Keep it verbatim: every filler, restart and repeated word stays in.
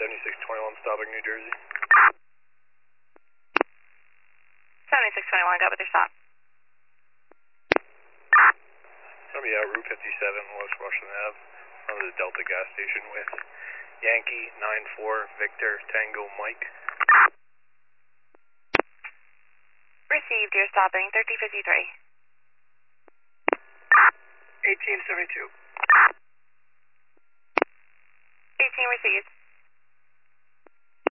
seventy-six twenty-one stopping New Jersey. seventy-six twenty-one, got with your stop. It's going to be out Route fifty-seven, West Washington Ave, from the Delta gas station with Yankee nine four Victor Tango Mike. Received, you're stopping thirty fifty-three. eighteen seventy-two. eighteen received.